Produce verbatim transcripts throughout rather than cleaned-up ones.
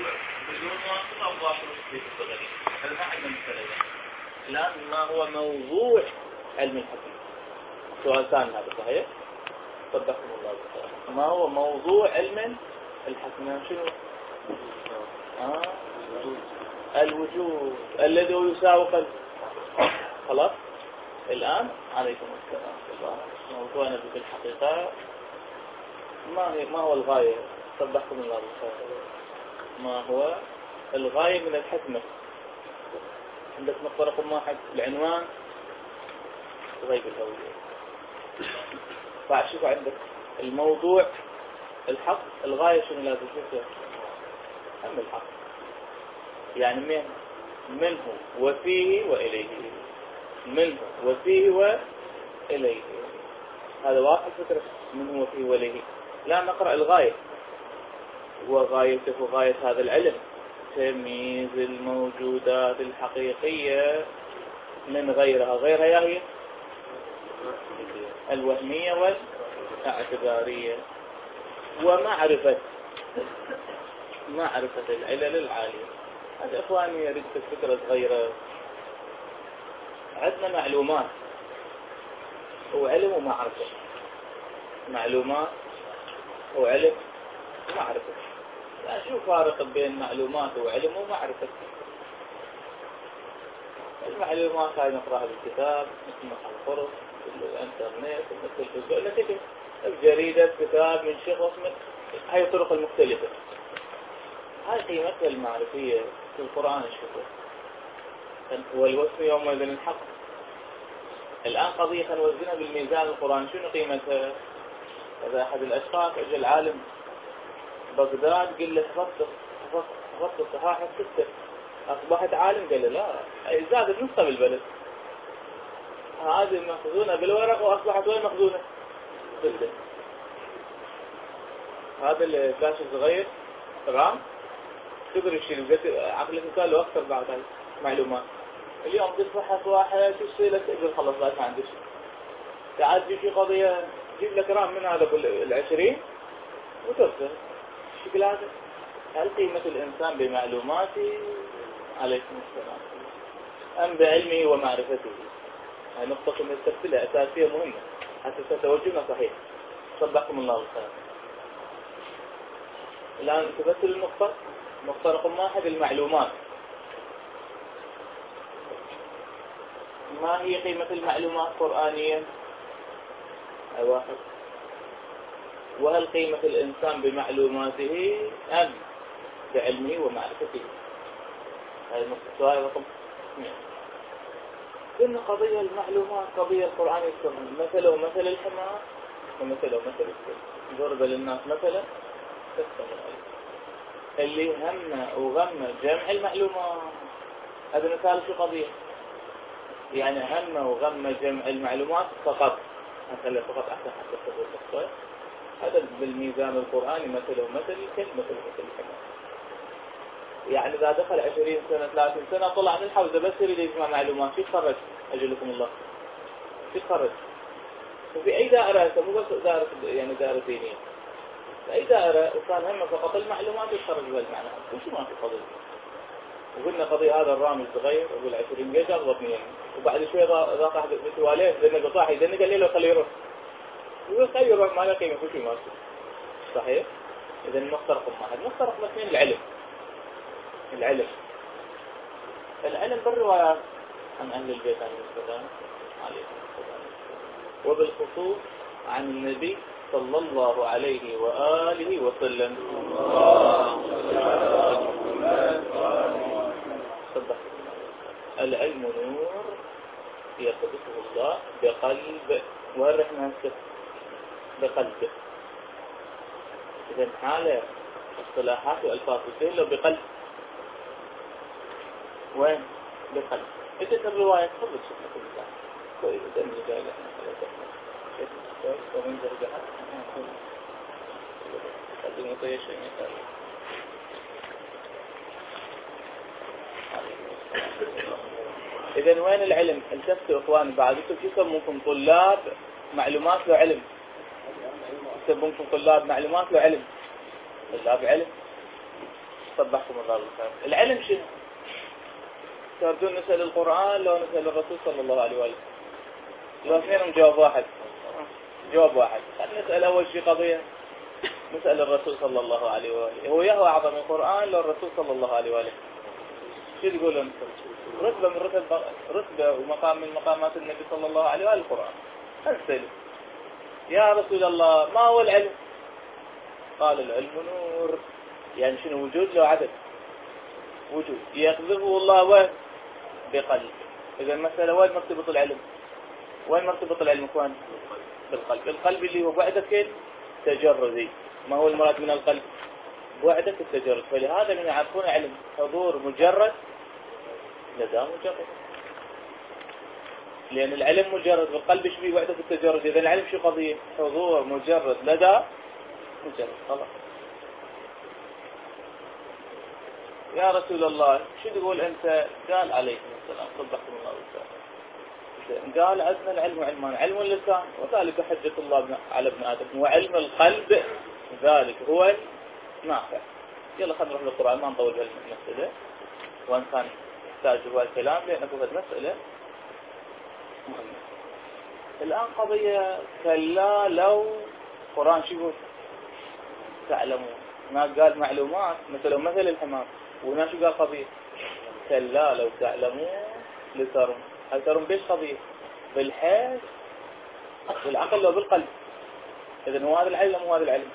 بدون واسطة أو واسطة في الصغري. هذا ما عندنا مثلا. الآن ما هو موضوع علم الحديث؟ سؤال ثاني هذا صحيح؟ صدقكم الله بالخير. ما هو موضوع علم الحكم؟ شنو؟ آه. الوجود الذي يساوق ال... خلاص. الآن عليكم السلام الله. موضوعنا في الحقيقة ما هي ما هو الغاية؟ صدقكم الله بالخير. ما هو الغاية من الحكمة؟ عندك نقطة رقم واحد العنوان غيب الهوية. فأشوف عندك الموضوع الحق، الغاية شنو لازم تشوفها؟ هم الحق. يعني من منه وفيه وإليه، منه وفيه وإليه. هذا واضح الفكرة، منه وفيه وإليه. لا نقرأ الغاية، وغايته غاية هذا العلم تمييز الموجودات الحقيقية من غيرها. غيرها هي الوهمية والاعتبارية، ومعرفة معرفة العلل العالية. هذا إخواني يريد فكرة صغيرة. عندنا معلومات وعلم ومعرفة. معلومات وعلم ومعرفة. لا شو فارق بين معلومات وعلم ومعرفة؟ المعلومات هاي نقرأها بالكتاب، مثل القرص، الانترنت، مثل الفيسبوك، الجريدة، كتاب من شخص، من هاي الطرق المختلفة. هاي قيمتها المعرفية في القرآن. الشكر والوصف يومئذ الحق. الآن قضية نوزنها بالميزان القرآن، شنو قيمتها؟ هذا أحد الأشخاص أجى العالم بغداد قل له حفظت حفظت الصحاحة ستة، أصبحت عالم. قال له لا، زادت نصها بالبلد. هذه مخزونة بالورق وأصبحت وين مخزونة؟ ستة. هذا الفلاش الصغير تمام كبر الشيء عقل الإنسان له أكثر بعد هاي معلومات. اليوم تصبح واحد تشتري لك تقدر خلص لا ما عندك. تعال تجي قضية جيب لك رام من هذا العشرين وترسل شكلاته. هل قيمة الإنسان بمعلوماته عليكم السلام أم بعلمه ومعرفته؟ هاي نقطة من التفصيلة أساسية مهمة حتى تتوجهنا صحيح. صدقكم الله الخير. الآن تفصل النقطة. نقطة رقم واحد المعلومات. ما هي قيمة المعلومات قرآنيا؟ أي واحد. وهل قيمة الإنسان بمعلوماته أم بعلمه ومعرفته؟ هذه النقطة. سؤال رقم اثنين. إن قضية المعلومات قضية القرآن يسمى مثله مثل الحمار ومثله مثل السلم. ضرب للناس مثلا تستمر اللي هم وغم جمع المعلومات. هذا مثال شو قضية؟ يعني هم وغم جمع المعلومات فقط. هنخلي فقط أحسن حتى تقول الصوت. هذا بالميزان القرآني مثله مثل الكلمة مثل مثل الحمار. يعني إذا دخل عشرين سنة ثلاثين سنة طلع من الحوزة بس يريد يسمع معلومات شو يتخرج؟ أجلكم الله شو يتخرج؟ وفي أي دائرة مو بس دائرة يعني دائرة دينية. في أي دائرة وكان هم فقط المعلومات يتخرج بهالمعنى. وشو ما في قضية؟ وقلنا قضية هذا الرامي الصغير أقول عشرين جيجا ضبطني يعني. وبعد شوي ضاق أحد بتواليه لأنه صاحي لأنه قال لي له خليه يروح. يقول خليه يروح ما له قيمة وشو ما صحيح. إذا النقطة رقم واحد. النقطة رقم اثنين العلم. العلم العلم بالروايات عن أهل البيت عليه السلام عليهم السلام وبالخصوص عن النبي صلى الله عليه وآله وسلم. صدق. العلم نور يقذفه الله بقلب. وين رحنا هسه؟ بقلب. إذا حالة اصطلاحات والفاظ لو بقلب وين؟ بقلب. إذا الرواية تفضل شكل كل ذلك. كويس. إذا من جاي لحنا ثلاثة. كويس. ومن جرجحت. قدموا طيب شيء مثال. إذا وين العلم؟ التفتوا إخواني بعد شو يسمونكم طلاب معلومات وعلم. يسمونكم طلاب معلومات وعلم. طلاب علم. صبحكم الله بالخير. العلم شنو؟ تردون نسأل القرآن لو نسأل الرسول صلى الله عليه وآله؟ لو اثنينهم جواب واحد، جواب واحد. خلينا نسأل أول شيء قضية، نسأل الرسول صلى الله عليه وآله، هو يهوى أعظم القرآن لو الرسول صلى الله عليه وآله؟ شو تقولون؟ رتبة من رتب رتبة ومقام من مقامات النبي صلى الله عليه وآله القرآن. نسأل يا رسول الله ما هو العلم؟ قال العلم نور. يعني شنو؟ وجود لو عدد؟ وجود يقذفه الله وين؟ بقلب. إذا المسألة وين مرتبط العلم؟ وين مرتبط العلم اخوان؟ بالقلب. القلب اللي هو وحدة تجردي. ما هو المراد من القلب؟ وحدة التجرد. فلهذا من يعرفون علم حضور مجرد لدى مجرد، لأن العلم مجرد والقلب شبيه وحدة التجرد. إذا العلم شو قضية؟ حضور مجرد لدى مجرد. خلاص. يا رسول الله شو تقول أنت؟ قال عليكم السلام صدقكم الله والسلام. قال عندنا العلم علمان، علم اللسان وذلك حجة الله على ابن آدم، وعلم القلب ذلك هو النافع. يلا خلينا نروح للقرآن ما نطول بهالمسألة، وإن كان يحتاج هو الكلام لأن هذه المسألة مهمة. الآن قضية كلا لو القرآن شو يقول؟ تعلمون. ما قال معلومات مثل مثل الحمار، وهنا شو قال قضية؟ كلا لو تعلمون لترون. هل ترون بيش قضية؟ بالحس بالعقل لو بالقلب. إذن هو هذا العلم هو هذا العلم.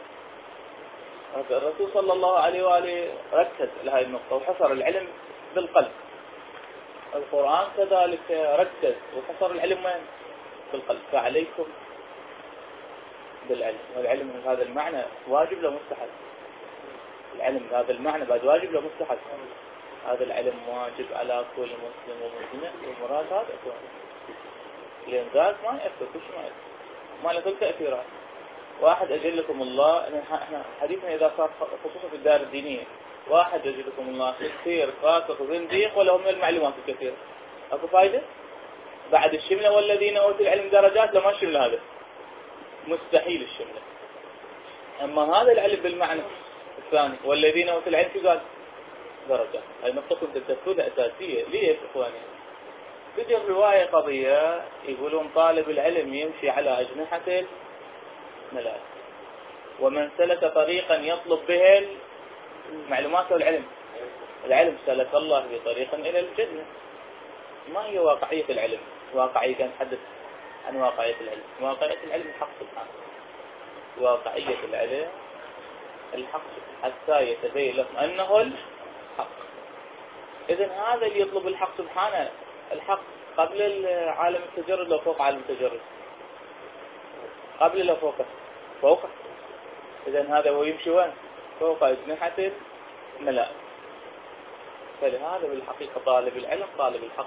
الرسول صلى الله عليه وآله ركز لهذه النقطة وحصر العلم بالقلب. القرآن كذلك ركز وحصر العلم وين؟ بالقلب. فعليكم بالعلم. والعلم من هذا المعنى واجب له مستحب. العلم بهذا المعنى بعد واجب له مستحب. هذا العلم واجب على كل مسلم ومسلمة، والمراد هذا أكوان. لأن ذلك ما يأثر، كل شيء ما يأثر، ما له كل تأثيرات. واحد أجلكم الله، احنا حديثنا إذا صار خصوصا في الدار الدينية، واحد أجلكم الله كثير فاسق زنديق ولا هم من المعلومات الكثيرة، أكو فايدة؟ بعد الشملة والذين أوتوا العلم درجات لما الشمل هذا مستحيل الشملة. أما هذا العلم بالمعنى الثاني والذين أوتوا العلم في قال درجات. هاي نقطة تتفقدها أساسية. ليش إخواني؟ تجي الرواية قضية يقولون طالب العلم يمشي على أجنحة الملائكة، ومن سلك طريقا يطلب به المعلومات والعلم العلم سلك الله به طريقا إلى الجنة. ما هي واقعية العلم؟ واقعية كان نتحدث عن واقعية العلم. واقعية العلم الحق سبحانه. واقعية العلم الحق حتى يتبين لهم أنه الحق. إذن هذا اللي يطلب الحق سبحانه. الحق قبل عالم التجرد لو فوق عالم التجرد؟ قبل لو فوقه؟ فوقه. إذن هذا هو يمشي وين؟ فوق أجنحة الملائكة. فلهذا بالحقيقة طالب العلم طالب الحق.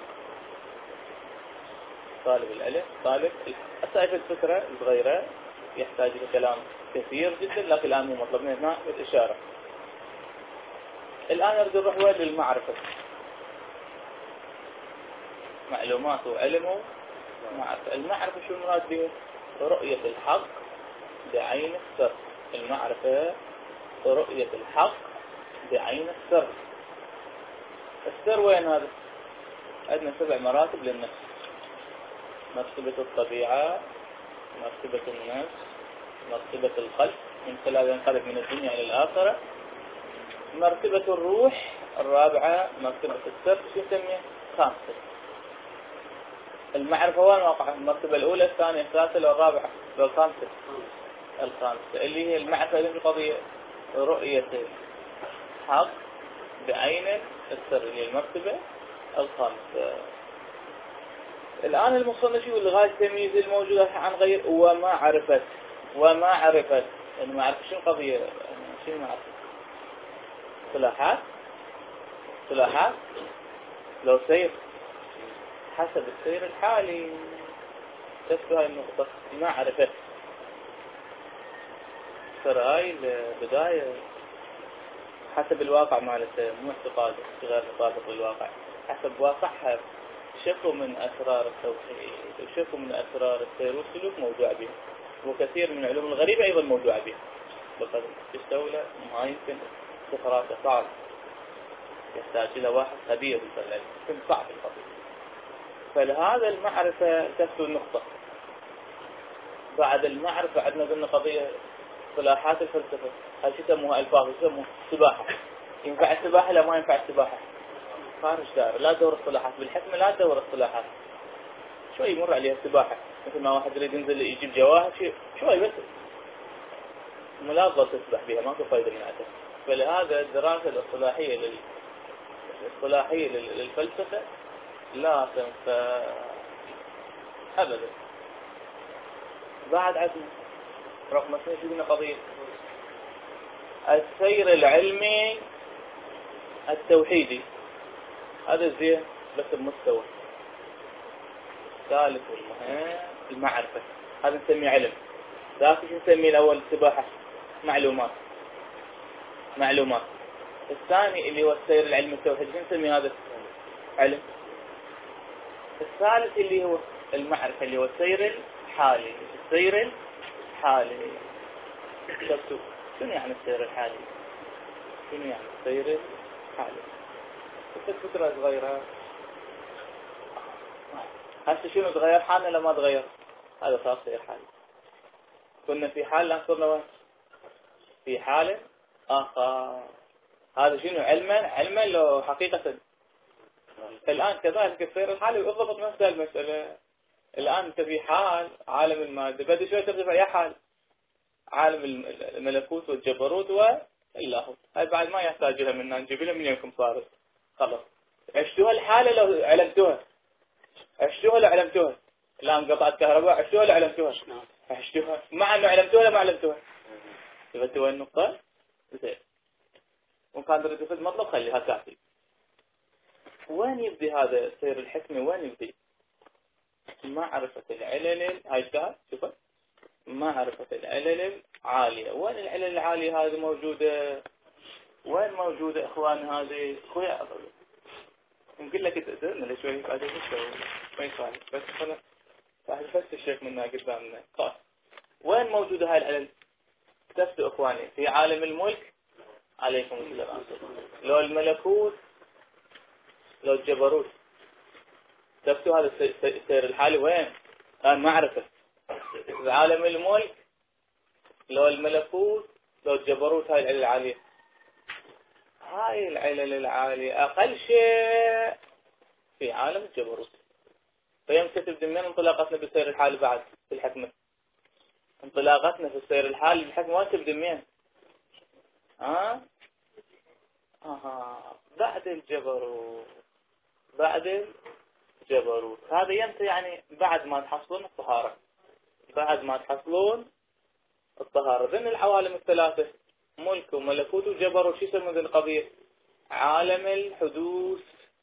طالب العلم طالب الحق. السائفة الفكرة الصغيرة يحتاج إلى كلام كثير جدا، لكن الآن مو مطلب منه هنا الإشارة. الآن نريد نروح وين؟ للمعرفة. معلومات وعلم ومعرفة. المعرفة شو المراد به؟ رؤية الحق بعين السر. المعرفة رؤية الحق بعين السر. السر وين هذا؟ عندنا سبع مراتب للنفس: مرتبة الطبيعة، مرتبة النفس، مرتبة القلب من خلال ينقلب من الدنيا إلى الآخرة، مرتبة الروح الرابعة، مرتبة السر شو نسميها؟ خامسة. المعرفة وين واقعة؟ المرتبة الأولى، الثانية، الثالثة، الرابعة، الخامسة. الخامسة اللي هي المعرفة اللي في القضية رؤية الحق بعين السر اللي هي المرتبة الخامسة. الآن المصنف يقول لغاية تمييز الموجودة عن غير وما عرفت. وما عرفت يعني ما عرفت شنو القضية؟ شنو ما عرفت؟ صلاحات صلاحات لو سير حسب السير الحالي تشبه هاي النقطة. ما عرفت ترى هاي البداية حسب الواقع مالته، مو اعتقاد غير مطابق للواقع، حسب واقعها. شكوا من أسرار التوحيد وشكوا من أسرار السير والسلوك موضوع به، وكثير من العلوم الغريبة أيضا موضوع به. بقد الدولة ما يمكن استخراجه صعب، يحتاج إلى واحد خبير في العلم، يكون صعب القضية. فلهذا المعرفة تكفي النقطة. بعد المعرفة عندنا قلنا قضية اصطلاحات الفلسفة، هل شو يسموها؟ ألفاظ، يسموها سباحة. ينفع السباحة لا ما ينفع السباحة؟ خارج دائرة، لا دور اصطلاحات بالحكمة، لا دور اصطلاحات. شوي يمر عليها السباحة، مثل ما واحد يريد ينزل يجيب جواهر شيء شوي بس، لا تظل تسبح بها، ماكو فايدة من عندها. فلهذا الدراسة الاصطلاحية لل... الاصطلاحية لل... للفلسفة لا تنفع أبدا. بعد عندنا رقم اثنين شو قلنا؟ قضية السير العلمي التوحيدي، هذا زين بس بمستوى ثالث والمهم المعرفة، هذا نسميه علم. ذاك شو نسميه الأول؟ سباحة، معلومات معلومات. الثاني اللي هو السير العلمي التوحيدي شو نسميه؟ هذا علم. الثالث اللي هو المعرفة اللي هو السير الحالي. السير الحالي شفتوا شنو يعني السير الحالي؟ شنو يعني السير الحالي؟ كنت فترة صغيرة هسه شنو تغير حالنا لما تغير؟ هذا صار سير حالي. كنا في حال لا صرنا وين؟ في حال آخر. هذا شنو؟ علما علما لو حقيقة. الآن كذلك السير الحالي يضبط نفس المسألة. الآن أنت في حال عالم المادة، بدي شوي ترتفع يا حال عالم الملكوت والجبروت واللاهوت. هاي بعد ما يحتاج لها منا، نجيب لها من يومكم صارت خلص. عشتوها الحالة لو علمتوها، عشتوها لو علمتوها. الآن قطعت كهرباء، عشتوها لو علمتوها، عشتوها مع أنه علمتوها لو ما علمتوها. تبتوا وين النقطة؟ زين. وكان تريد تفيد مطلب خليها كافي. وين يبدي هذا السير الحكمي؟ وين يبدي؟ معرفة العلل. هاي كان شوفوا معرفة العلل العالية. وين العلل العالية هذه موجودة؟ وين موجودة إخوان؟ هذه أخويا نقول لك تقدرنا ليش شوي بعد نشوف ما يصير بس خلاص راح نفسر الشيخ منها قدامنا. خلاص وين موجودة هاي العلل؟ تفتوا إخواني في عالم الملك عليكم السلام، لو الملكوت، لو الجبروت. تفتوا هذا السير الحالي وين؟ الآن معرفة في عالم الملك، لو الملكوت، لو الجبروت. هاي العلل العالية، هاي العلل العالية أقل شيء في عالم الجبروت. فيمكن تبدأ من انطلاقتنا بالسير الحالي بعد في الحكمة. انطلاقتنا في السير الحالي بالحكمة وين تبدأ منين؟ ها؟ آه بعد الجبروت، بعد الجبروت. هذا يمتى يعني بعد ما تحصلون الطهارة، بعد ما تحصلون الطهارة. ضمن العوالم الثلاثة ملك وملكوت وجبروت شو يسمون ذي القضية؟ عالم الحدوث.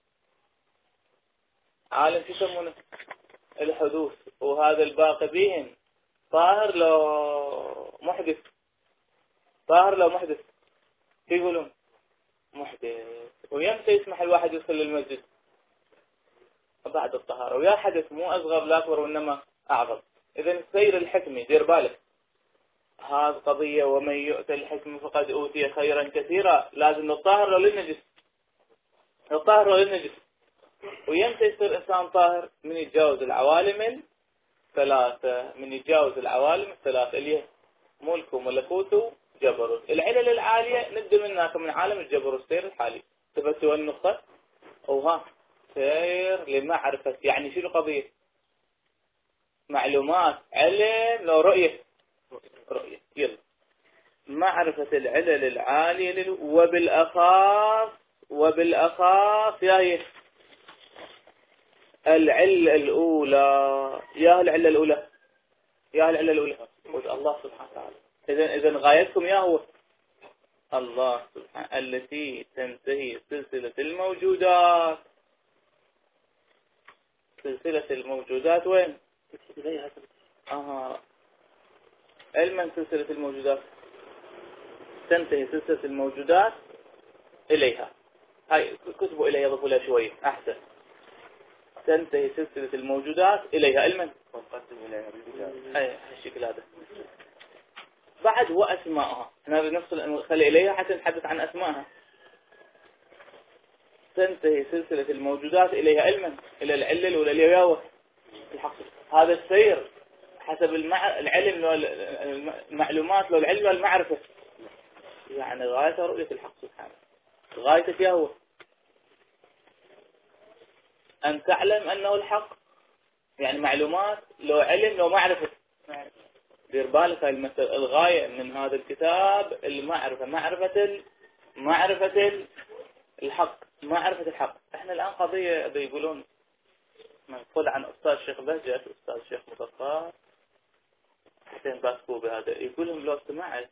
عالم شو يسمونه؟ الحدوث. وهذا الباقي بهم طاهر لو محدث، طاهر لو محدث. يقولون محدث. ويمتى يسمح الواحد يدخل للمسجد؟ بعد الطهارة. ويا حدث مو أصغر لا أكبر وإنما أعظم. إذا السير الحكمي دير بالك هذه قضية، ومن يؤتى الحكم فقد أوتي خيرا كثيرا. لازم الطاهر لو للنجس، الطاهر لو للنجس. ويمتى يصير إنسان طاهر؟ من يتجاوز العوالم الثلاثة، من يتجاوز العوالم الثلاثة اللي هي ملك وملكوت وجبروت. العلل العالية نبدأ منها من عالم الجبروت السير الحالي. تبتوا النقطة وها سير لمعرفة يعني شنو قضية؟ معلومات. علم لو رؤية، رؤية. يلا معرفة العلل العالية وبالأخاص، وبالأخاص يا العلة الأولى. يا العلة الأولى، يا العلة الأولى الله سبحانه وتعالى. إذا إذا غايتكم يا هو الله سبحانه، التي تنتهي سلسلة الموجودات. سلسلة الموجودات وين؟ آه علما سلسلة الموجودات تنتهي سلسلة الموجودات إليها. هاي كتبوا إليها، ضفوا لها شوية أحسن. تنتهي سلسلة الموجودات إليها علما. أي هالشكل هذا بعد وأسماءها. هنا نفصل نخلي إليها حتى نتحدث عن أسمائها. تنتهي سلسلة الموجودات إليها علما، إلى العلل ولا الياوة الحقيقة. هذا السير حسب المع... العلم لو المعلومات لو العلم والمعرفة، يعني غاية رؤية الحق سبحانه، غاية فيها هو أن تعلم أنه الحق، يعني معلومات لو علم لو معرفة. دير بالك هاي المسألة، الغاية من هذا الكتاب المعرفة، معرفة ال... معرفة ال... الحق، معرفة الحق. احنا الآن قضية بيقولون منقول عن أستاذ الشيخ بهجت، أستاذ الشيخ مصطفى حسين باسكوبي، هذا يقول لهم لو سمعت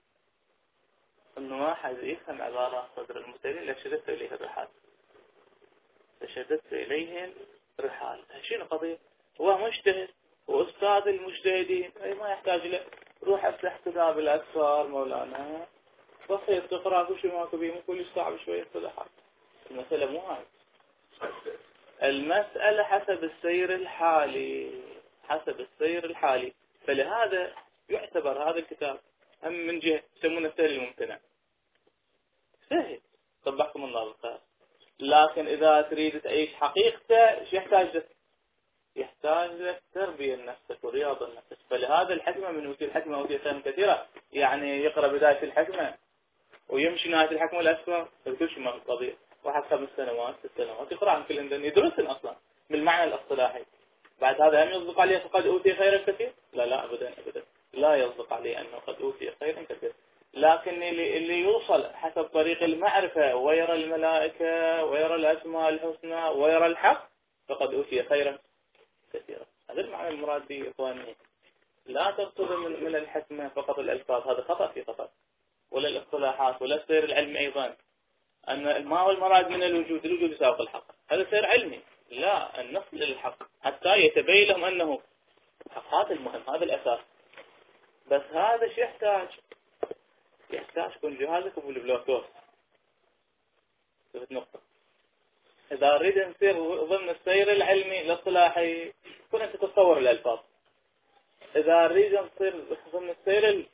انه واحد يفهم عبارة صدر المسلمين لشددت اليه الرحال، لشددت اليه الرحال. شنو قضية؟ هو مجتهد واستاذ المجتهدين، اي ما يحتاج له روح افتح كتاب الاذكار مولانا بسيط تقرا كل شيء ماكو بيه، مو كل صعب شوية كذا حاجة. المسألة مو هاي، المسألة حسب السير الحالي، حسب السير الحالي. فلهذا يعتبر هذا الكتاب هم من جهة يسمونه السهل الممتنع، سهل طبعكم الله بالخير. لكن إذا تريد تعيش حقيقته ايش يحتاج لك؟ يحتاج لك تربية لنفسك ورياضة لنفسك. فلهذا الحكمة من وسيل الحكمة وسيلة كثيرة، يعني يقرأ بداية الحكمة ويمشي نهاية الحكمة والأسفار كل شيء ما القضية. واحد خمس سنوات ست سنوات يقرأ عن كل هندن يدرسن أصلا بالمعنى الاصطلاحي. بعد هذا هم يصدق عليه فقد أوتي خيرا كثير؟ لا لا أبدا أبدا، لا يصدق عليه أنه قد أوتي خيرا كثير. لكن اللي, اللي يوصل حسب طريق المعرفة ويرى الملائكة ويرى الأسماء الحسنى ويرى الحق فقد أوتي خيرا كثيرا. هذا المعنى المراد به إخواني. لا تقصد من, من الحكمة فقط الألفاظ، هذا خطأ في خطأ، ولا الاصطلاحات ولا السير العلمي أيضا أن ما هو المراد من الوجود، الوجود يساوق الحق، هذا سير علمي. لا، النص للحق حتى يتبين لهم أنه حق. هذا المهم، هذا الأساس. بس هذا شو يحتاج؟ يحتاج يكون جهازك بالبلوتوث. شفت نقطة؟ إذا أريد نصير ضمن السير العلمي الاصطلاحي كن أنت تتصور الألفاظ. إذا أريد نصير ضمن السير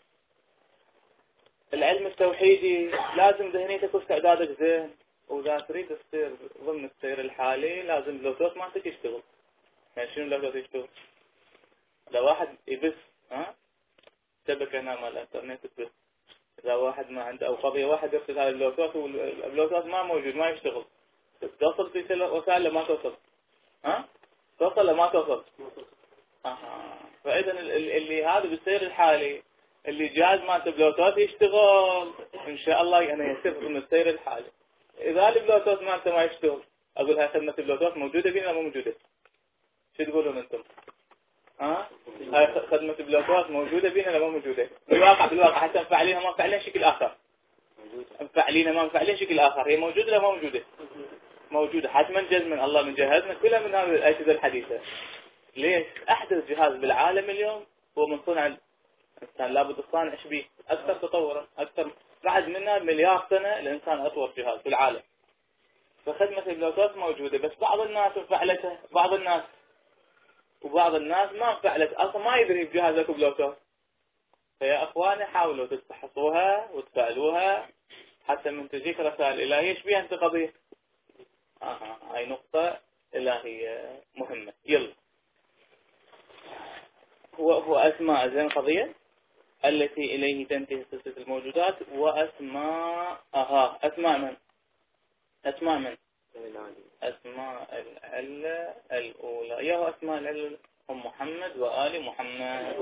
العلم التوحيدي لازم ذهنيتك واستعدادك زين. وإذا تريد تصير ضمن السير الحالي لازم البلوتوث مالتك يشتغل. يعني شنو البلوتوث يشتغل؟ إذا واحد يبث ها شبكة هنا مال الإنترنت تبث، إذا واحد ما عنده أو قضية واحد يرسل هذا البلوتوث والبلوتوث ما موجود ما يشتغل، توصل في وسائل لما توصل ها توصل لما توصل. آه. فإذا اللي هذا بالسير الحالي اللي جهاز مالته بلوتوث يشتغل إن شاء الله أنا يصير من السير الحالي. إذا البلوتوث مالته ما يشتغل أقول هاي خدمة البلوتوث موجودة بينا مو موجودة؟ شو تقولون أنتم؟ ها؟ هاي خدمة البلوتوث موجودة بينا ولا مو موجودة؟ بالواقع بالواقع حتى مفعلينها ما مفعلين شكل آخر. مفعلينها ما مفعلين شكل آخر، هي موجودة ولا ما موجودة؟ موجودة حتما جزما. الله من جهزنا كلها من هذه الأجهزة الحديثة. ليش؟ أحدث جهاز بالعالم اليوم هو من صنع الإنسان، لابد الصانع إيش بيه؟ أكثر تطورا، أكثر بعد منها مليار سنة الإنسان أطور جهاز في العالم. فخدمة البلوتوث موجودة، بس بعض الناس فعلتها، بعض الناس وبعض الناس ما فعلت أصلا، ما يدري بجهازك بلوتوث. فيا أخواني حاولوا تتفحصوها وتفعلوها حتى من تجيك رسائل إلهية إيش بيها أنت قضية. آه هاي نقطة إلهية مهمة. يلا هو هو أسماء زين قضية التي إليه تنتهي سلسلة الموجودات وأسماءها. أسماء من؟ أسماء من؟ أسماء العلة الأولى. يا هو أسماء العلة هم محمد وآل محمد.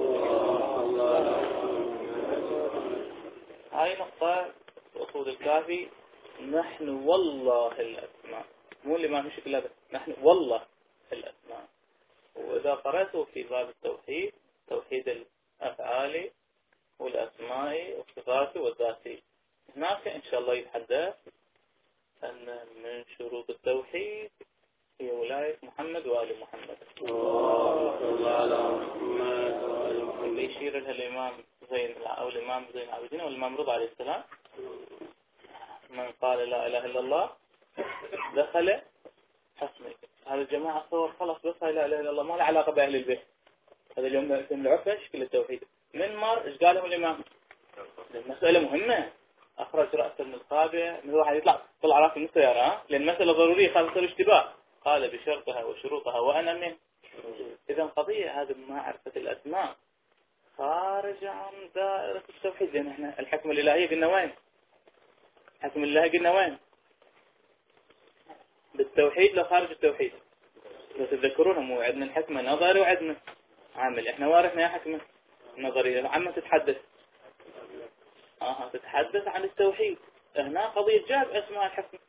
هاي نقطة أصول الكافي. نحن والله الأسماء، مو اللي ما في شكل هذا، نحن والله الأسماء. وإذا قرأتوا في باب التوحيد، توحيد الأفعال والأسماء والصفات والذاتي، هناك إن شاء الله يتحدث أن من شروط التوحيد هي ولاية محمد وآل محمد. الله على محمد وآل محمد. يشير لها الإمام زين أو الإمام زين العابدين والإمام رضا عليه السلام: من قال لا إله إلا الله دخل حصني. هذا الجماعة صور خلاص بس لا إله إلا الله ما له علاقة بأهل البيت. هذا اليوم اسم العفش كل التوحيد. من مر إيش قالهم الإمام؟ المسألة مهمة. أخرج رأس من القابع من واحد يطلع طلع رأس من السيارة، ها؟ لأن المسألة ضرورية خاصة يصير اشتباه. قال بشرطها وشروطها وأنا من. إذا قضية هذا معرفة الأسماء خارج عن دائرة التوحيد. لأن احنا الحكم الإلهي قلنا وين؟ الحكم الإلهي قلنا وين؟ بالتوحيد لا خارج التوحيد. لو تتذكرون مو عندنا الحكم نظري وعندنا عمل. احنا وارثنا يا حكمة نظرية عما تتحدث اه تتحدث عن التوحيد. هنا قضية جاب اسماء الحكم،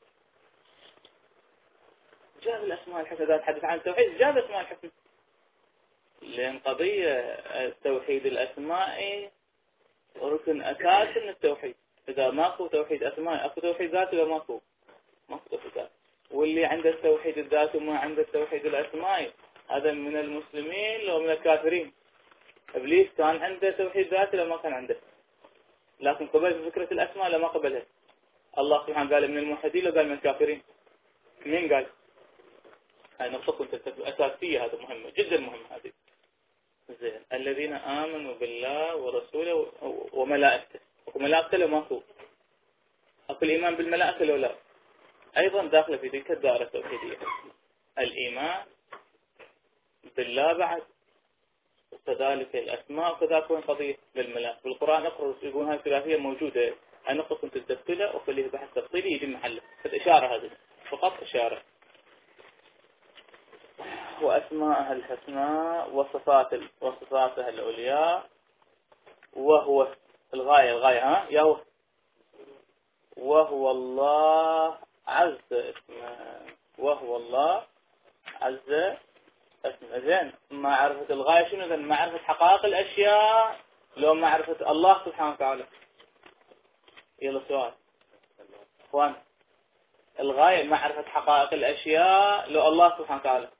جاب الاسماء الحكم. اذا تحدث عن التوحيد جاب اسماء الحكم، لان قضية التوحيد الاسماء ركن اساس من التوحيد. اذا ماكو توحيد اسماء اكو توحيد ذاتي ولا ماكو؟ ماكو توحيد ذاتي. واللي عنده التوحيد الذاتي وما عنده التوحيد الاسماء هذا من المسلمين لو من الكافرين. ابليس كان عنده توحيد ذاتي لو ما كان عنده، لكن قبل فكرة الاسماء لما قبلها. الله سبحانه قال من الموحدين لو قال من الكافرين. مين قال؟ هاي نقطة كنت أساسية، هذا مهمة جدا مهمة هذه. زين الذين آمنوا بالله ورسوله وملائكته. وملائكته لو ماكو أكو الإيمان بالملائكة لو لا أيضا داخلة في تلك الدائرة التوحيدية. الإيمان بالله بعد، وكذلك الأسماء، وكذلك وين قضية بالملائكة. بالقرآن أقرأ يقول هاي الثلاثية موجودة. هاي نقطة كنت تدخلها وخليها بحث تفصيلي يجي محله. بس إشارة هذه فقط إشارة. وأسماءها الحسنى وصفات وصفاتها العليا. وهو الغاية الغاية ها يا هو وهو الله عز اسمه. وهو الله عز اسمه. زين معرفة الغاية شنو؟ إذن معرفة حقائق الأشياء لو معرفة الله سبحانه وتعالى. يلا سؤال اخوان، الغاية معرفة حقائق الأشياء لو الله سبحانه وتعالى.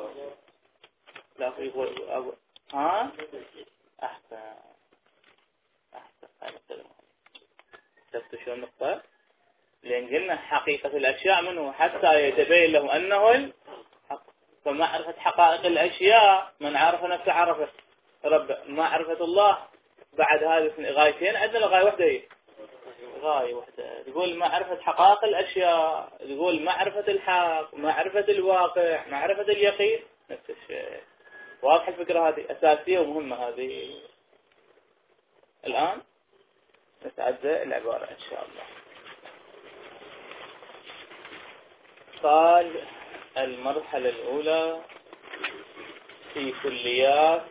لا يقول ها أحسن أحسن. هاي نقطة شفتوا شو النقطة؟ لأن قلنا حقيقة الأشياء منه حتى يتبين له أنه الحق. فمعرفة حقائق الأشياء من عرف نفسه عرفه رب. معرفة الله بعد هذه غايتين. عندنا غاية واحدة هي غاية واحدة تقول معرفة حقائق الأشياء، تقول معرفة الحق، معرفة الواقع، معرفة اليقين، نفس الشيء. واضح الفكرة هذه أساسية ومهمة هذه. الآن نتعدى العبارة إن شاء الله. قال المرحلة الأولى في كليات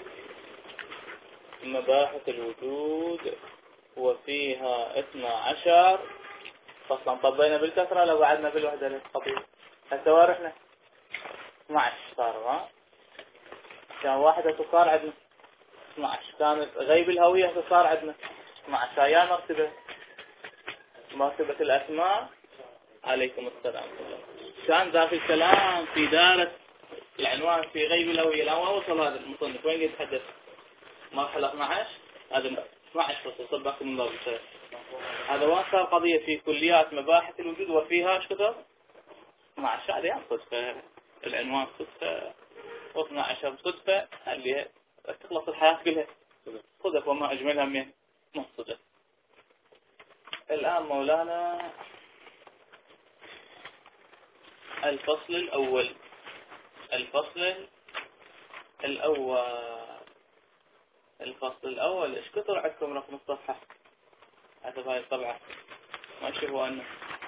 مباحث الوجود وفيها اثنا عشر فصلا. طبينا بالكثرة لو بعدنا بالوحدة للخطير. هسه وارحنا اثنا عشر صار. ها كان واحدة صار عندنا اثنا عشر. كانت غيب الهوية صار عندنا اثنا عشر. يا مرتبة مرتبة الأسماء عليكم السلام. كان ذاك الكلام في دارة العنوان في غيب الهوية. الآن وصل هذا المصنف وين يتحدث؟ مرحلة اثنا عشر. هذا اثنا عشر فصل صبحكم الله بالخير. هذا وين صار قضية في كليات مباحث الوجود وفيها ايش كتب؟ اثنا عشر. هذا يعني صدفة العنوان صدفة واثنا عشر صدفة. اللي تخلص الحياة كلها صدف وما أجملها من نص صدف. الآن مولانا الفصل الأول. الفصل الأول الفصل الأول إيش كثر عندكم رقم الصفحة؟ حسب هاي الطبعة ما يشوفوا أنه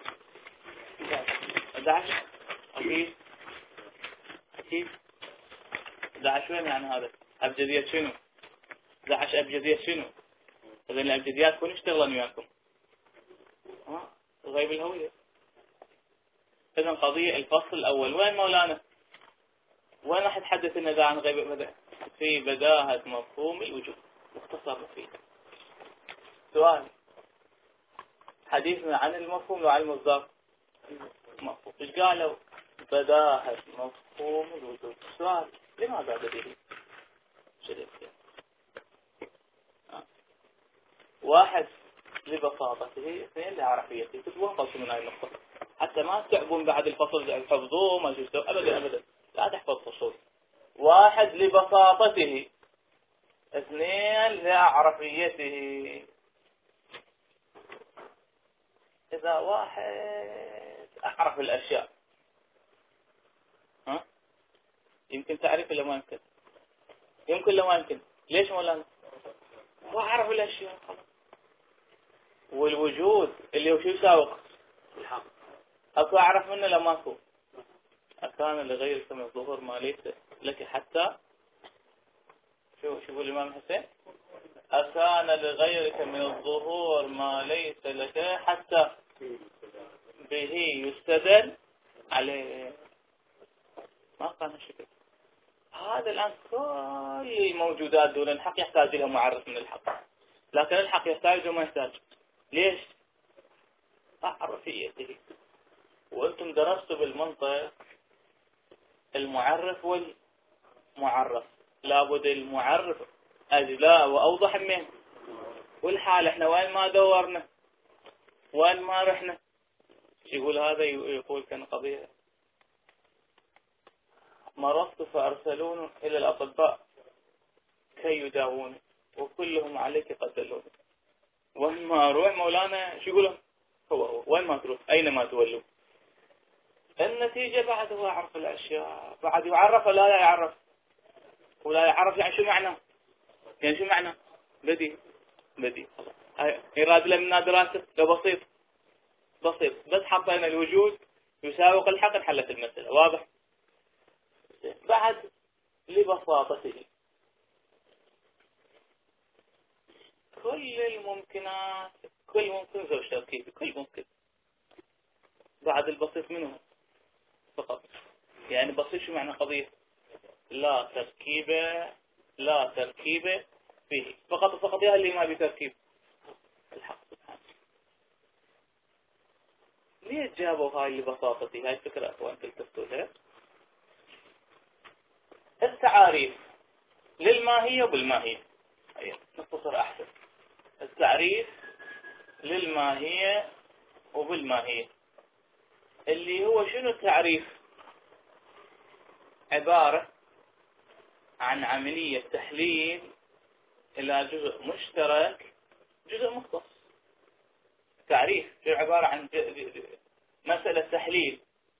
أحد عشر. أكيد أكيد أحد عشر. وين يعني هذا؟ أبجدية شنو؟ أحد عشر أبجدية شنو؟ إذن الأبجديات كون يشتغلون وياكم. ها غيب الهوية. إذن قضية الفصل الأول وين مولانا؟ وين راح تحدث لنا ذا عن غيب بدأ؟ في بداهة مفهوم الوجود مختصر فيه. سؤال حديثنا عن المفهوم وعن المصدر. مفهوم ايش قالوا؟ بداهة مفهوم الوجود. سؤال لماذا بديهي؟ شديد آه. واحد لبساطته، اثنين لعرفيته. تبون قلت من هاي النقطة حتى ما تعبون بعد الفصل الحفظوه ما جزتوا أبدا أبدا. لا تحفظ فصول. واحد لبساطته، اثنين لعرفيته. إذا واحد أعرف الأشياء، ها يمكن تعرف ولا ما يمكن؟ يمكن ولا ما يمكن؟ ليش مولانا؟ وأعرف الأشياء خلاص. والوجود اللي هو شو يساوق الحق، أكو أعرف منه لما أكو. أكان لغيرك من الظهور ما ليس لك حتى شو شو الإمام حسين، أكان لغيرك من الظهور ما ليس لك حتى به يستدل عليه. ما كان هالشكل. هذا الآن كل الموجودات دون الحق يحتاج لها معرف من الحق، لكن الحق يحتاج وما يحتاج. ليش؟ أعرفيته. وأنتم درستوا بالمنطق المعرف والمعرف، لابد المعرف أجلاء وأوضح منه. والحال احنا وين ما دورنا وين ما رحنا يقول هذا، يقول كان قضية مرضت فأرسلون إلى الأطباء كي يداووني وكلهم عليك قد دلوني. وين ما أروح مولانا شو يقولون؟ هو هو وين ما تروح أينما تولوا. النتيجة بعد هو يعرف الأشياء، بعد يعرف ولا لا يعرف، ولا يعرف يعني شو معنى، يعني شو معنى بدي بدي يراد لنا دراسة لو بسيط بسيط، بس حطينا الوجود يساوق الحق انحلت المسألة. واضح؟ بعد لبساطته كل الممكنات، كل ممكن زوج تركيبي، كل ممكن. بعد البسيط منه فقط، يعني بسيط شو معنى قضية لا تركيبه، لا تركيبه فيه فقط فقط، يا اللي ما بتركيب الحق سبحانه. ليه جابوا هاي لبساطتي؟ هاي الفكرة أخوان تلتفتوا لها. التعاريف للماهية وبالماهية، أيه نختصر أحسن. التعريف للماهية وبالماهية اللي هو شنو التعريف؟ عبارة عن عملية تحليل إلى جزء مشترك جزء مختص. تعريف عبارة عن مسألة تحليل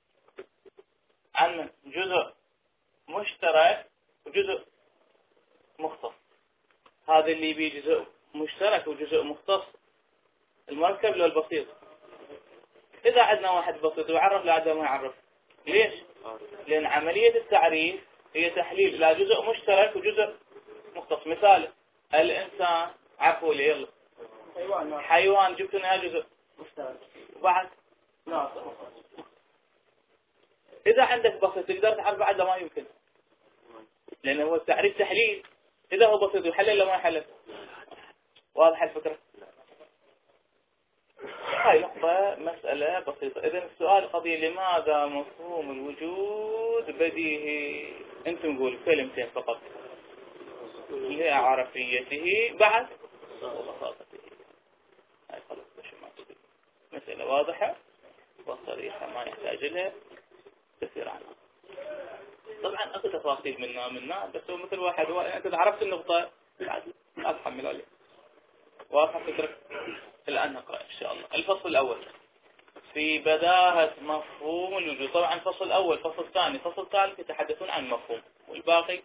عن جزء مشترك وجزء مختص. هذا اللي بيه جزء مشترك وجزء مختص المركب لو البسيط. إذا عندنا واحد بسيط ويعرف لا عندنا ما يعرف. ليش؟ لأن عملية التعريف هي تحليل إلى جزء مشترك وجزء مختص. مثال الإنسان، عفوا لي يلا حيوان حيوان جبت لنا جزء مشترك وبعد ناقص. إذا عندك بسيط تقدر تعرف بعد ما يمكن، لأن هو التعريف تحليل. إذا هو بسيط يحلل ولا ما يحلل. واضح الفكرة؟ هاي نقطة مسألة بسيطة. إذا السؤال قضية لماذا مفهوم الوجود بديهي؟ أنتم نقول كلمتين فقط لعرفيته بعد وبساطته. هاي خلاص مسألة واضحة وصريحة ما يحتاج لها كثير عنها. طبعا أكو تفاصيل منا منا بس هو مثل واحد هو أنت عرفت النقطة لا تحمل عليه. واضح فكرة؟ الآن نقرأ إن شاء الله الفصل الأول في بداهة مفهوم الوجود. طبعا فصل الأول فصل الثاني فصل الثالث يتحدثون عن المفهوم والباقي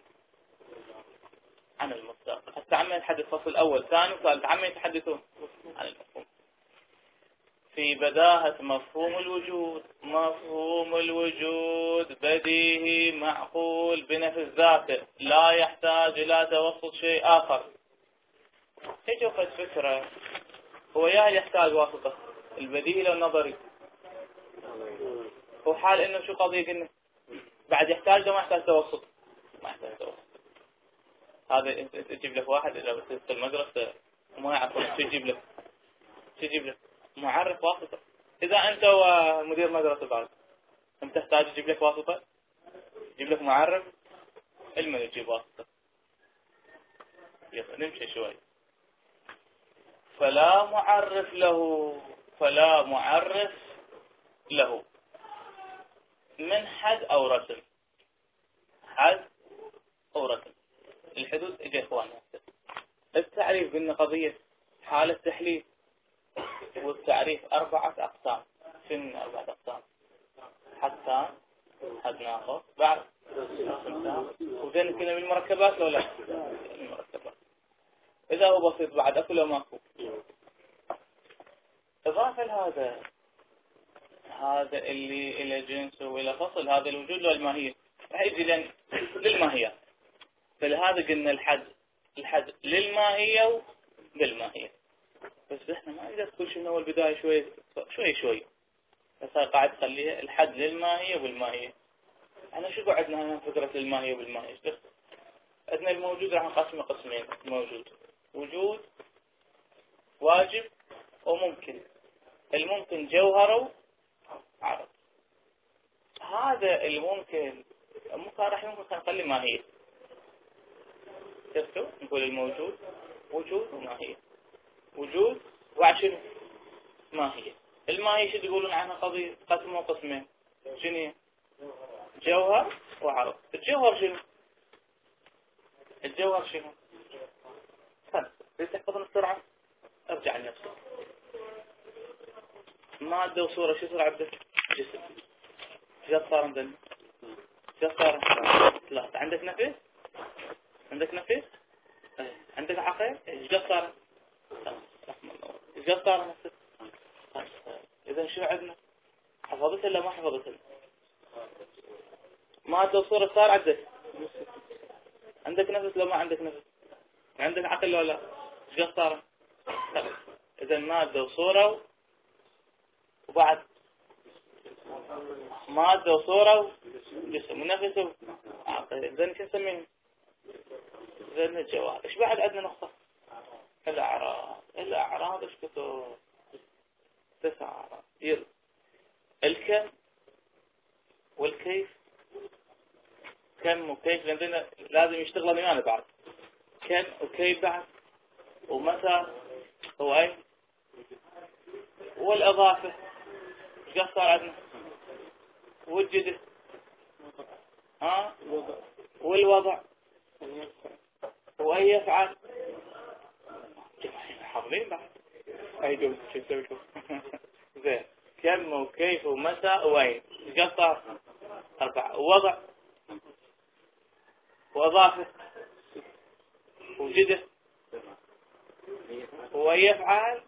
عن المصداق. حتى عم يتحدث فصل الأول ثاني وثالث عم يتحدثون عن المفهوم. في بداهة مفهوم الوجود. مفهوم الوجود بديهي معقول بنفس ذاته لا يحتاج إلى توسط شيء آخر. هيك وقت فكرة هو يا يحتاج واسطة البديهي لو النظري. هو حال إنه شو قضية قلنا بعد يحتاج لو ما يحتاج توسط ما يحتاج توسط. هذا انت تجيب لك واحد إذا بس في المدرسة وما يعرف شو تجيب لك شو تجيب لك معرف واسطة. إذا أنت ومدير مدرسة بعد أنت تحتاج تجيب لك واسطة تجيب لك معرف المن يجيب واسطة. يلا نمشي شوي. فلا معرف له فلا معرف له من حد أو رسم. حد أو رسم الحدود. إجا إخواننا التعريف قلنا قضية حالة تحليل والتعريف أربعة أقسام. شنو أربعة أقسام؟ حتى حد ناقص بعد وزين كنا بالمركبات ولا لا؟ المركبات. إذا هو بسيط بعد أكو لو ماكو. إضافة لهذا هذا اللي إلى جنس وإلى فصل هذا الوجود والماهية راح يجي لن للماهية. فلهذا قلنا الحد الحد للماهية وبالماهية. بس إحنا ما نقدر كل شيء من أول بداية شوي شوي شوي. بس قاعد تخليها الحد للماهية وبالماهية. احنا شو قعدنا هنا فكرة الماهية وبالماهية؟ عندنا الموجود راح نقسمه قسمين. موجود وجود واجب وممكن. الممكن جوهره عرض. هذا الممكن ممكن راح يمكن نخلي ماهية. شفتوا؟ نقول الموجود وجود وماهية. وجود وعشان ماهية. الماهية شو تقولون عنها قضية قسم وقسمين؟ شنو؟ جوهر وعرض. الجوهر شنو؟ الجوهر شنو؟ خلص تحفظنا بسرعة. ارجع لنفسك. مادة وصورة شو صار عندك؟ جسم. شو صار عندنا؟ شو صار؟ لا عندك نفس؟ عندك نفس؟ ايه. عندك عقل؟ ايش صار؟ ايش صار نفسك؟ اذا شو عندنا؟ حفظتها ولا ما حفظتها؟ مادة وصورة صار عندك؟ عندك نفس لو ما عندك نفس؟ عندك عقل ولا لا؟ ايش صار؟ اذا مادة وصورة وبعد مادة وصورة وجسم ونفس وعقل. اذا شو نسميه؟ اذا الجوهر. ايش بعد عندنا نقطة؟ الاعراض. الاعراض ايش كتب؟ تسع اعراض. يلا الكم والكيف. كم وكيف عندنا لازم يشتغلوا ويانا بعد. كم وكيف بعد ومتى وأي والإضافة. ايش صار عندنا؟ والجدة. ها والوضع وأي يفعل. حافظين بعد. أي دول شو تسوي شو؟ زين. كم وكيف ومتى وأين. ايش صار؟ أربعة. ووضع وإضافة وجدة ويفعل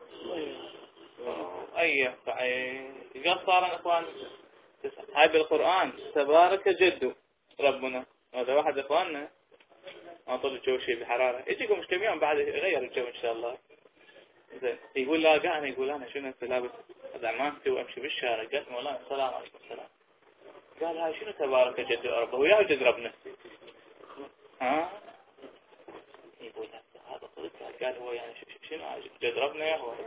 أي يفعل. ايش صار يا إخوان؟ هاي بالقرآن تبارك جده ربنا. هذا واحد إخواننا ما طلع الجو شيء بحرارة. يجيكم مش كم يوم بعد يغير الجو إن شاء الله. زين يقول لا قاعد يقول أنا شنو أنت لابس عمامتي وأمشي بالشارع. قالت مولانا السلام عليكم السلام. قال هاي شنو تبارك جده ربه وياه جد ربنا. ها يقول هذا صدق. قال هو يعني شنو جد ربنا يا هو.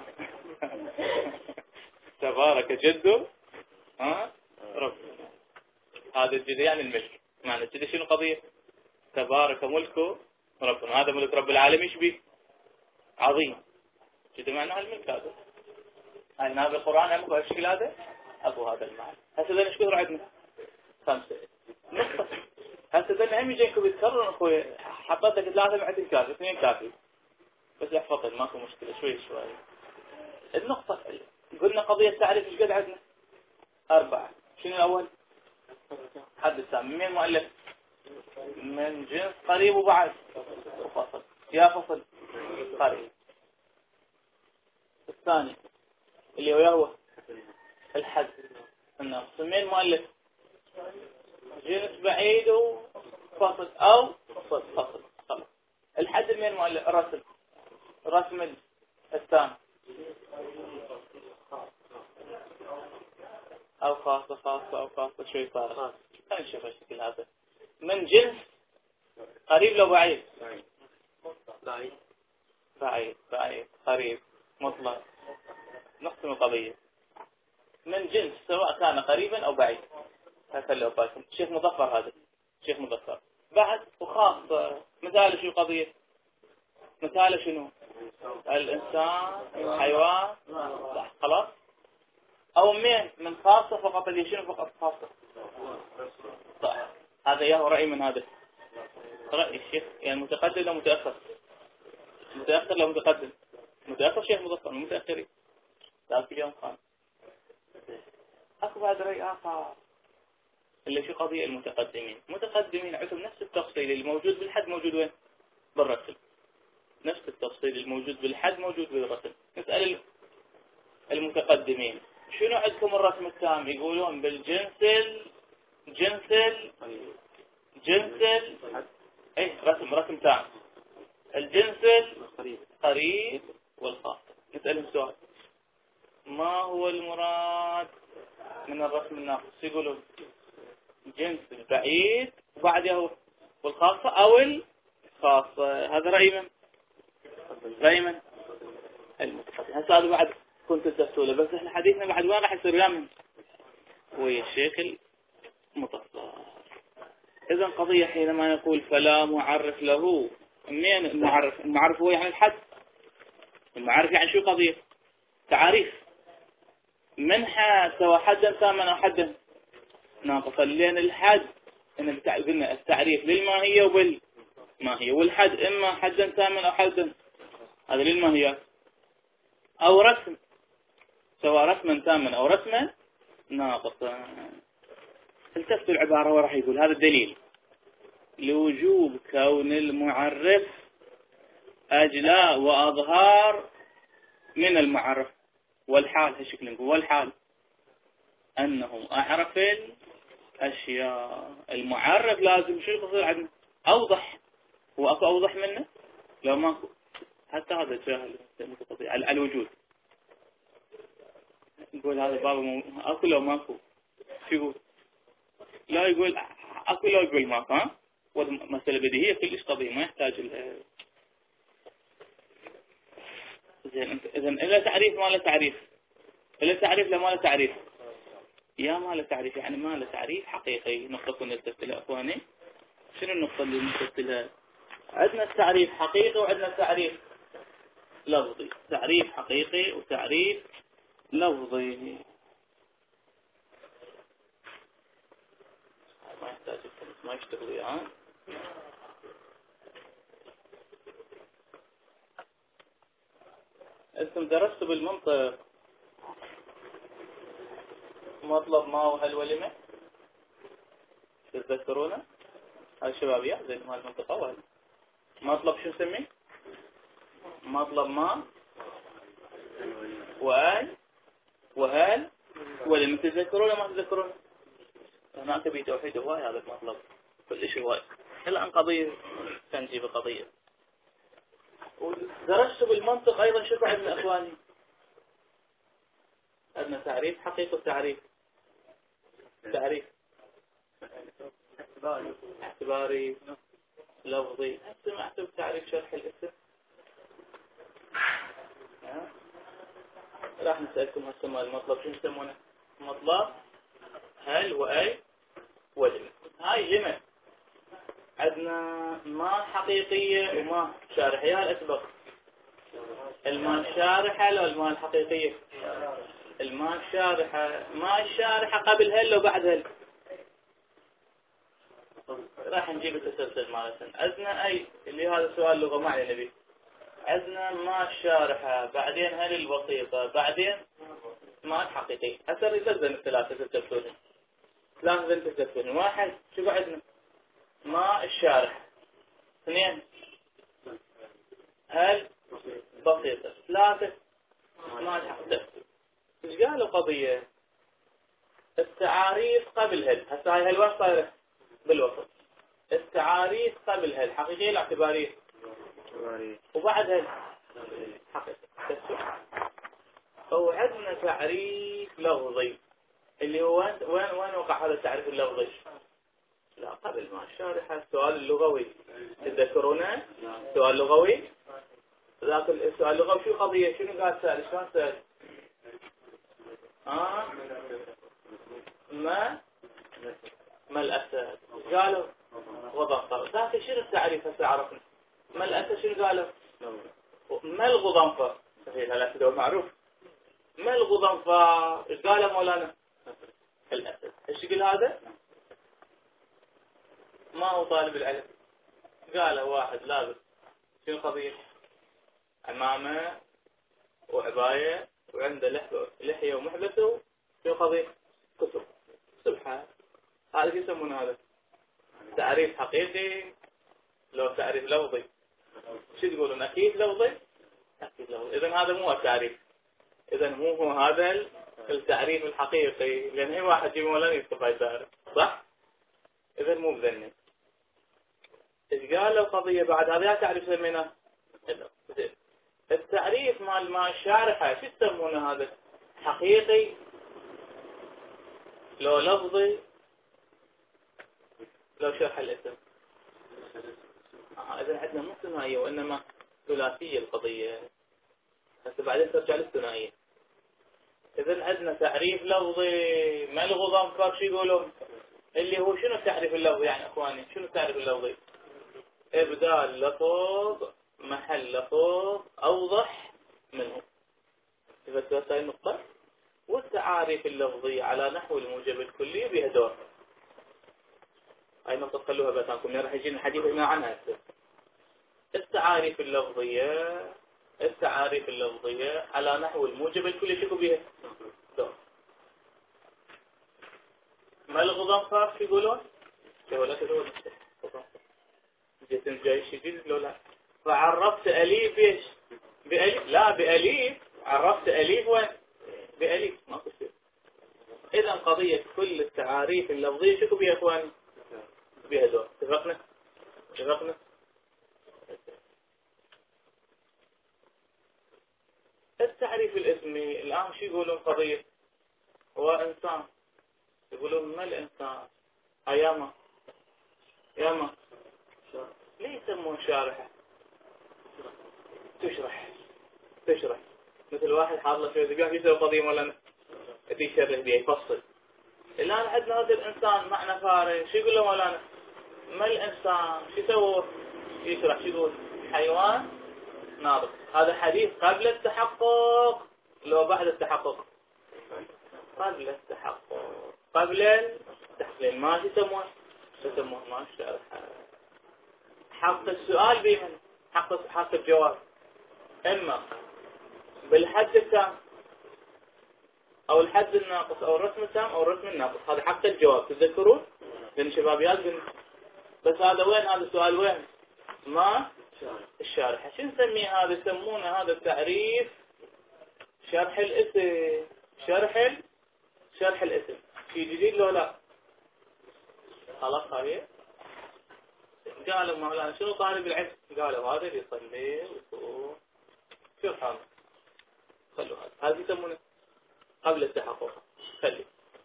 تبارك جده ها ربنا. هذا الجد يعني الملك. معنى الجد شنو قضية؟ تبارك ملكه ربنا. هذا ملك رب العالمين ايش بيه؟ عظيم. جد معناه الملك هذا. هاي هذا القرآن هم الشكل هذا أبو هذا المعنى. هسه ذا نشكر عندنا خمسة نقطة. هسه ذا هم يجيكم يتكررون أخوي. حطيتك ثلاثة بعد كافي اثنين كافي بس احفظ ماكو مشكلة. شوي شوي. النقطة قلنا قضية تعريف ايش قد عندنا؟ أربعة. شنو الأول؟ حد السامي. مين مؤلف؟ من جنس قريب وبعد وفصل. يا فصل قريب. الثاني اللي هو هو الحد النقص. مين مؤلف؟ جنس بعيد وفصل أو فصل. خلاص. الحد مين مؤلف؟ الرسم. رسم الثاني أو خاصة خاصة أو خاصة شوي صار. خلاص نشوف الشكل هذا. من جنس قريب لو بعيد؟ بعيد بعيد بعيد قريب مطلق. نقسم القضية. من جنس سواء كان قريبا أو بعيد. هكذا لو باكم. شيخ مظفر هذا. شيخ مظفر. بعد وخاص. مثال شو قضية؟ مثال شنو؟ الإنسان حيوان. صح خلاص. أو مين من خاصة فقط اللي شنو فقط خاصة. صح. هذا ياهو رأي من هذا. رأي الشيخ يعني متقدم ولا متأخر؟ متأخر ولا متقدم؟ متأخر شيخ مظفر. متأخرين ذاك اليوم خان. اكو بعد رأي اخر اللي في قضية المتقدمين. متقدمين عندهم نفس التفصيل الموجود بالحد موجود وين؟ بالرسم. نفس التفصيل الموجود بالحد موجود بالرسم. نسأل المتقدمين شنو عندكم الرسم التام؟ يقولون بالجنس جنس جنس اي رسم رسم تام الجنس القريب والخاص. نسألهم سؤال ما هو المراد من الرسم الناقص؟ يقولون جنس البعيد وبعده والخاصة او الخاصة. هذا رأي من؟ رأي من؟ المتقدم. هسه هذا بعد كنت تسألوا بس احنا حديثنا بعد وين راح يصير يامن ويا الشيخ المطفى. اذا قضية حينما يقول فلا معرف له، منين المعرف؟ المعرف هو يعني الحد. المعرف يعني شو قضية؟ تعريف من حد سواء حدا ثامنا او حدا ناقصا. لين الحد ان قلنا التعريف للماهية وبالماهية، والحد اما حدا ثامن او حدا هذا للماهية او رسم سواء رسما ثامن او رسما ناقصا. التفت العبارة وراح يقول هذا الدليل لوجوب كون المعرف أجلاء وأظهار من المعرف. والحال هالشكل نقول والحال أنه أعرف الأشياء. المعرف لازم شو يصير عندنا؟ أوضح. هو أكو أوضح منه؟ لو ماكو حتى هذا جاهل على الوجود. نقول هذا باب مو... أكو لو ماكو شو يقول؟ لا يقول أكو لا يقول ماكو. ها والمسألة بديهية كلش قضية ما يحتاج لها. زين انت اذا الا تعريف ما له تعريف، الا تعريف لا ما له تعريف. يا ما له تعريف يعني ما له تعريف حقيقي. نقطة كنا نلتفت لها اخواني. شنو النقطة اللي نلتفت لها؟ عندنا التعريف حقيقي وعندنا التعريف لفظي. تعريف حقيقي وتعريف لفظي. ما يحتاج ما يشتغل يعني. انتم درستوا بالمنطق مطلب ما وهل ولمه؟ تتذكرونه؟ هاي الشبابية زي مال المنطقة وهل مطلب شو نسميه؟ مطلب ما وهل وهل ولمه. تتذكرونه ما تتذكرونه؟ هناك بتوحيد هواي هذا المطلب كل شيء هواي. هلا عن قضية تنجيب قضية. ودرست بالمنطق أيضا شو عندنا أخواني؟ عندنا تعريف حقيقي وتعريف تعريف اعتباري لفظي. سمعت بتعريف شرح الاسم؟ راح نسألكم هسه مال المطلب شو يسمونه؟ مطلب هل وأي ولم. هاي لمن عندنا ما حقيقية وما شارحية. الأسبق المال شارحة لو المال حقيقية؟ المال شارحة. ما الشارحة قبل هل وبعد هل. راح نجيب التسلسل مالتنا. عندنا أي اللي هذا سؤال لغة ما علينا به. عندنا ما الشارحة بعدين هل البسيطة بعدين ما الحقيقية. هسه يلزم الثلاثة تتسلسلون. ثلاثة تتسلسلون. واحد شو عندنا؟ ما الشارحة. اثنين هل بسيطة. ثلاثة ما الحقيقية. ايش قالوا قضية التعاريف قبل هل. هسه هاي هل وين صايرة؟ بالوسط. التعاريف قبل هل حقيقية لا اعتبارية؟ وبعد هل حقيقية. هو عندنا تعريف لفظي اللي هو وين وين وين وقع هذا التعريف اللفظي؟ لا قبل ما الشارحة. السؤال اللغوي تذكرونه؟ سؤال لغوي. ذاك السؤال اللغوي شو قضية؟ شنو قال سأل؟ شلون سأل؟ آه ما ما الأسد قالوا غضنفر. ذاك شنو التعريف هسه عرفنا؟ ما الأسد شنو قالوا؟ ما الغضنفر. صحيح الأسد هو معروف. ما الغضنفر ايش قالوا مولانا؟ الأسد. ايش يقول هذا؟ ما هو طالب العلم. قال واحد لابس شنو قضية؟ عمامة وعباية وعنده لحية ومحبسة في قضية كتب. سبحان، هذا يسمونه هذا تعريف حقيقي لو تعريف لفظي؟ شو تقولون؟ أكيد لفظي؟ أكيد لفظي. إذن هذا مو التعريف، إذن مو هو هذا التعريف الحقيقي، لأن أي واحد يجيب ولن يستفاد داره، صح؟ إذن مو بذني. إيش قال القضية بعد هذا تعريف سميناه؟ التعريف مال ما الشارحة شو يسمونه هذا؟ حقيقي لو لفظي لو شرح الاسم؟ آه إذن عندنا مو ثنائية وإنما ثلاثية القضية. هسه بعدين ترجع للثنائية. إذن عندنا تعريف لفظي ملغو ظنفر شو يقولون؟ اللي هو شنو التعريف اللفظي يعني أخواني؟ شنو التعريف اللفظي؟ إبدال لفظ محل لفظ أوضح منه. فهمت هاي النقطة؟ والتعاريف اللفظية على نحو الموجب الكلي بها دور. هاي نقطة خلوها باتانكم، راح يجينا الحديث هنا عنها. التعاريف اللفظية التعاريف اللفظية على نحو الموجب الكلي شكو بها دور. ما الغضنفار شو يقولون؟ ولا تقول جيتن جاي شديد لو لا. فعرفت أليف ايش؟ بأليف، لا بأليف، عرفت أليف وين؟ بأليف ما تصير. إذا قضية كل التعاريف اللفظية شكو بها اخواني؟ بها دور. اتفقنا؟ اتفقنا؟ التعريف الاسمي الآن شو يقولون قضية؟ هو إنسان، يقولون ما الإنسان؟ أياما ياما ليه يسمون شارحة؟ تشرح تشرح مثل واحد حاط له شوية دقائق يسوي قضية ولا يشرح بيه يفصل. الآن عندنا هذا الإنسان معنى فارغ، شو يقول له مولانا؟ ما الإنسان؟ شو يسوي؟ يشرح. شو يقول؟ حيوان ناطق. هذا حديث قبل التحقق لو بعد التحقق؟ قبل التحقق. قبل التحقيق ما يسمونه يسمونه ما شرح. حق السؤال بمن؟ حق حق الجواب إما بالحد التام أو الحد الناقص أو الرسم التام أو الرسم الناقص. هذا حق الجواب، تذكرون؟ لأن شبابيات بن... بس هذا وين؟ هذا السؤال وين؟ ما الشارحة. شو نسميه هذا؟ يسمونه هذا التعريف شرح الاسم. شرح ال... شرح الاسم. في جديد لو لا؟ خلاص هاي قالوا مولانا شنو طالب العلم؟ قالوا هذا اللي يصلي ويصوم. شو حال؟ خلوا هذا هذا يسمونه قبل التحقق. خلي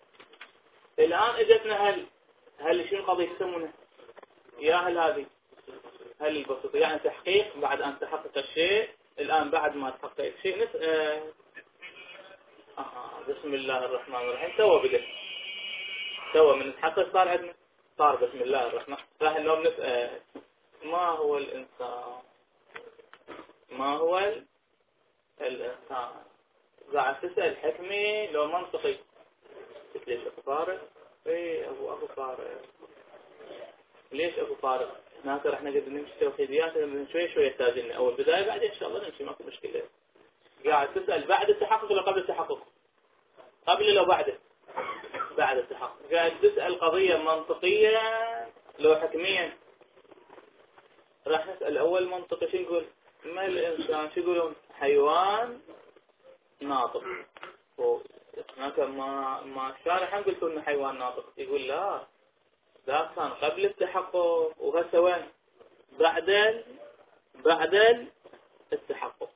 الآن اجتنا هل هل شنو قضية يسمونه؟ يا هل هذه هل البسيطة يعني تحقيق بعد أن تحقق الشيء. الآن بعد ما تحقق الشيء نس... آه... آه... بسم الله الرحمن الرحيم. تو بدأ تو من تحقق صار عندنا صار بسم الله الرحمن. راح اليوم نسأل ما هو الإنسان؟ ما هو ال... الإنسان؟ قاعد تسأل حكمي لو منطقي. قلت ليش أبو فارغ؟ إيه أبو أبو فارغ. ليش أبو فارغ؟ ناصر إحنا قد نمشي توحيديات من شوي شوي يحتاجنا أول بداية بعدين إن شاء الله نمشي ماكو مشكلة. قاعد تسأل بعد التحقق ولا قبل التحقق؟ قبل لو بعده؟ بعد التحقق. قاعد تسأل قضية منطقية لو حكميا. راح نسأل أول منطقي شو نقول؟ ما الإنسان؟ شو يقولون؟ حيوان ناطق. هناك ما ما الشارح قلت إنه حيوان ناطق. يقول لا ذاك كان قبل التحقق وهسه وين؟ بعد بعد التحقق.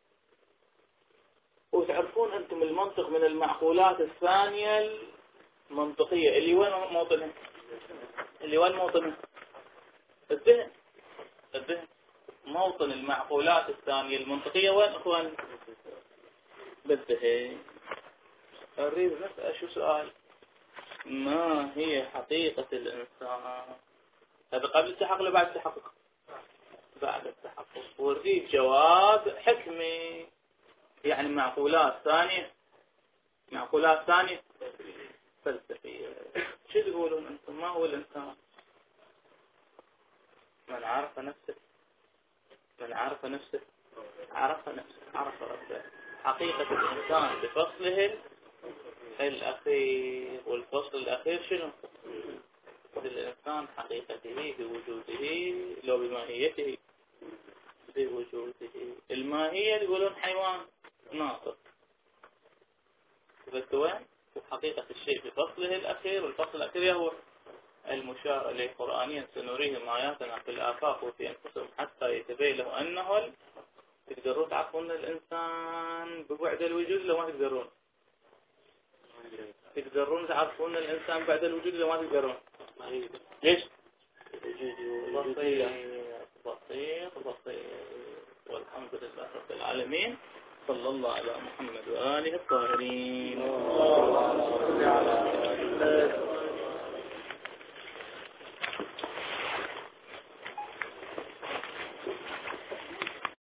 وتعرفون أنتم المنطق من المعقولات الثانية المنطقية اللي وين موطنها؟ اللي وين موطنها؟ الذهن. الذهن موطن المعقولات الثانية المنطقية وين أخوان؟ بالذهن. أريد نسأل شو سؤال؟ ما هي حقيقة الإنسان؟ هذا قبل التحقق ولا بعد التحقق؟ بعد التحقق. وريد جواب حكمي يعني معقولات ثانية معقولات ثانية فلسفية. شو تقولون أنتم؟ ما هو الإنسان؟ من عرف نفسه من عرف نفسه عرف نفسه عرف ربه. حقيقة الإنسان بفصله الأخير. والفصل الأخير شنو؟ الإنسان حقيقته بوجوده لو بماهيته بوجوده. الماهية يقولون حيوان ناطق، بس وين؟ وحقيقة الشيء بفصله الأخير. والفصل الأخير هو المشار إليه قرآنيا سنريهم آياتنا في الآفاق وفي أنفسهم حتى يتبين له أنه. تقدرون تعرفون الإنسان ببعد الوجود لو ما تقدرون؟ تقدرون تعرفون الإنسان بعد الوجود لو ما تقدرون؟ ليش؟ بسيط بسيط بسيط. والحمد لله رب العالمين. صلى الله على محمد وآله الطاهرين.